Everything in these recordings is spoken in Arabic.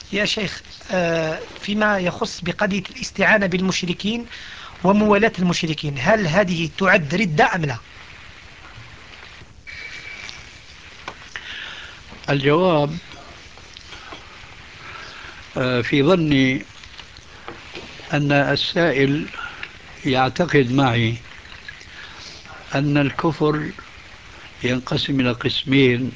يا شيخ، فيما يخص بقضية الاستعانة بالمشركين وموالاة المشركين، هل هذه تعد ردة أم لا؟ الجواب في ظني أن السائل يعتقد معي أن الكفر ينقسم إلى قسمين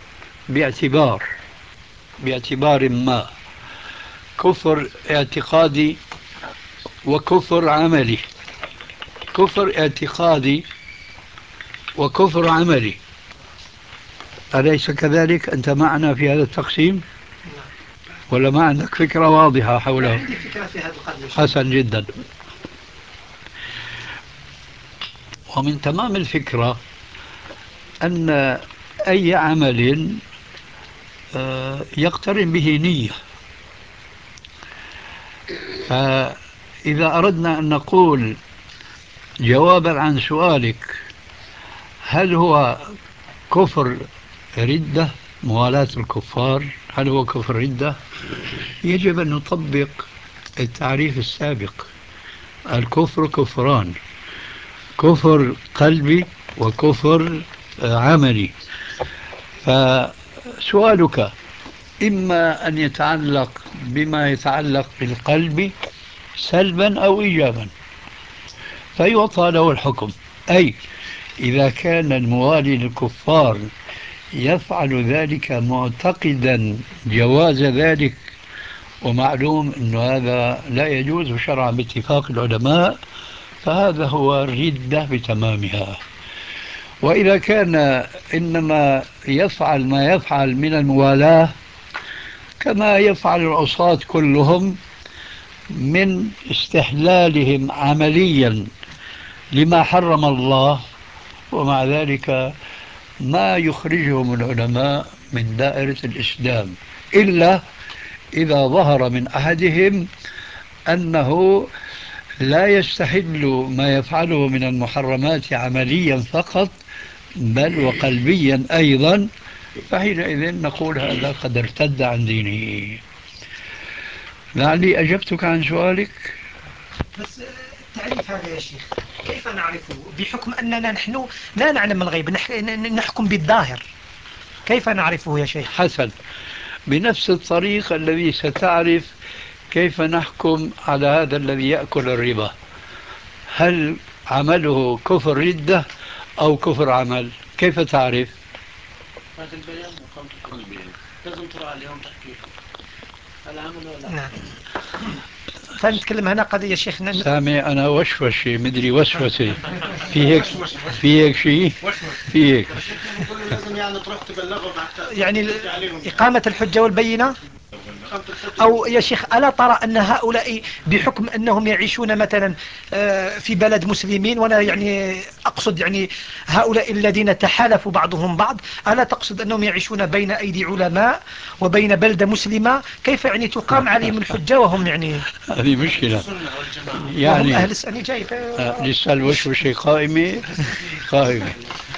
باعتبار ما: كفر اعتقادي وكفر عملي. كفر اعتقادي وكفر عملي، أليس كذلك؟ أنت معنا في هذا التقسيم ولا ما عندك فكرة واضحة لا، حوله؟ عندي فكرة في هذا القضية. حسن جدا. ومن تمام الفكرة أن أي عمل يقترن به نية. فإذا أردنا أن نقول جوابا عن سؤالك هل هو كفر ردة، موالاة الكفار، هل هو كفر ردة؟ يجب أن نطبق التعريف السابق. الكفر كفران: كفر قلبي وكفر عملي. فسؤالك إما أن يتعلق بما يتعلق بالقلب سلبا أو إيجابا، فيعطى له الحكم. أي إذا كان الموالي للكفار يفعل ذلك معتقدا جواز ذلك، ومعلوم أن هذا لا يجوز شرعا باتفاق العلماء، فهذا هو الردة بتمامها. وإذا كان إنما يفعل ما يفعل من الموالاة كما يفعل العصاة كلهم من استحلالهم عمليا لما حرم الله، ومع ذلك ما يخرجهم العلماء من دائرة الإسلام إلا إذا ظهر من أحدهم أنه لا يستحل ما يفعله من المحرمات عمليا فقط بل وقلبيا أيضا، فحينئذ نقول هذا قد ارتد عن دينه. لعلي أجبتك عن سؤالك. بس التعريف هذا يا شيخ كيف نعرفه بحكم أننا نحن لا نعلم الغيب، نحكم بالظاهر؟ كيف نعرفه يا شيخ؟ حسن، بنفس الطريق الذي ستعرف كيف نحكم على هذا الذي يأكل الربا، هل عمله كفر ردة أو كفر عمل؟ كيف تعرف؟ هذا البيان وقامة البيان لازم ترى عليهم تحقيق العمل ولا نعم. فنتكلم هنا قضية يا شيخ سامي أنا وشوشي مدري وسوسة في هيك، في هيك شيء، في هيك. لازم يعني تروح تبلغهم حتى يعني إقامة الحجة والبينة. أو يا شيخ ألا ترى أن هؤلاء بحكم أنهم يعيشون مثلا في بلد مسلمين، وأنا يعني أقصد يعني هؤلاء الذين تحالفوا بعضهم بعض، ألا تقصد أنهم يعيشون بين أيدي علماء وبين بلدة مسلمة، كيف يعني تقام عليهم الحجة وهم يعني هذه مشكلة وهم يعني. أهل أنا جاي لسه الوشوشة قائمة قائمة.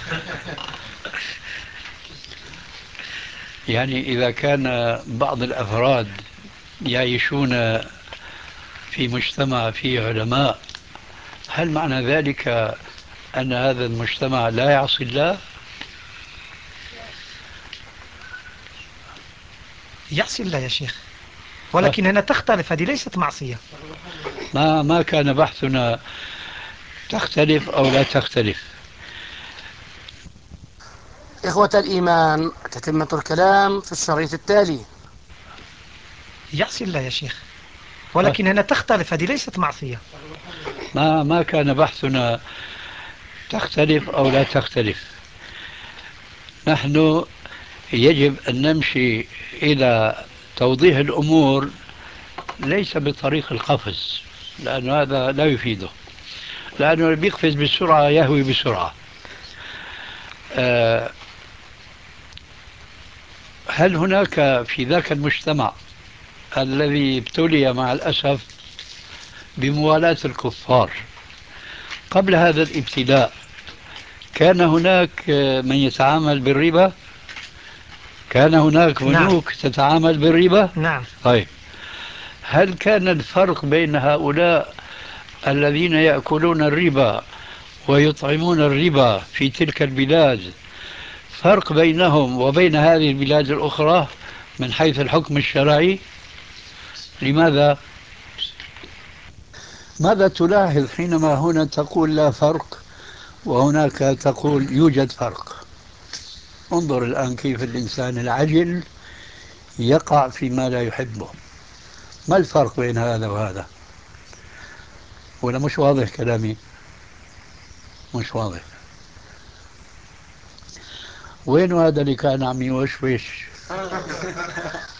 يعني إذا كان بعض الأفراد يعيشون في مجتمع فيه علماء، هل معنى ذلك أن هذا المجتمع لا يعصي الله؟ يعصي الله يا شيخ، ولكن هنا تختلف، هذه ليست معصية. ما كان بحثنا تختلف أو لا تختلف. إخوة الإيمان، تتمة الكلام في الشريط التالي. يعصي الله يا شيخ، ولكن هنا تختلف، هذه ليست معصية. ما كان بحثنا تختلف أو لا تختلف. نحن يجب أن نمشي إلى توضيح الأمور ليس بطريق القفز، لأن هذا لا يفيده، لأنه اللي بيقفز بسرعة يهوي بسرعة. آه، هل هناك في ذاك المجتمع الذي ابتلي مع الأسف بموالاة الكفار قبل هذا الابتلاء كان هناك من يتعامل بالربا؟ كان هناك نعم. بنوك تتعامل بالربا؟ نعم. طيب، هل كان الفرق بين هؤلاء الذين يأكلون الربا ويطعمون الربا في تلك البلاد فرق بينهم وبين هذه البلاد الأخرى من حيث الحكم الشرعي؟ لماذا؟ ماذا تلاحظ حينما هنا تقول لا فرق وهناك تقول يوجد فرق؟ انظر الآن كيف الإنسان العجل يقع فيما لا يحبه. ما الفرق بين هذا وهذا؟ ولا مش واضح كلامي؟ مش واضح. وين هذا اللي كان عم يوشوش؟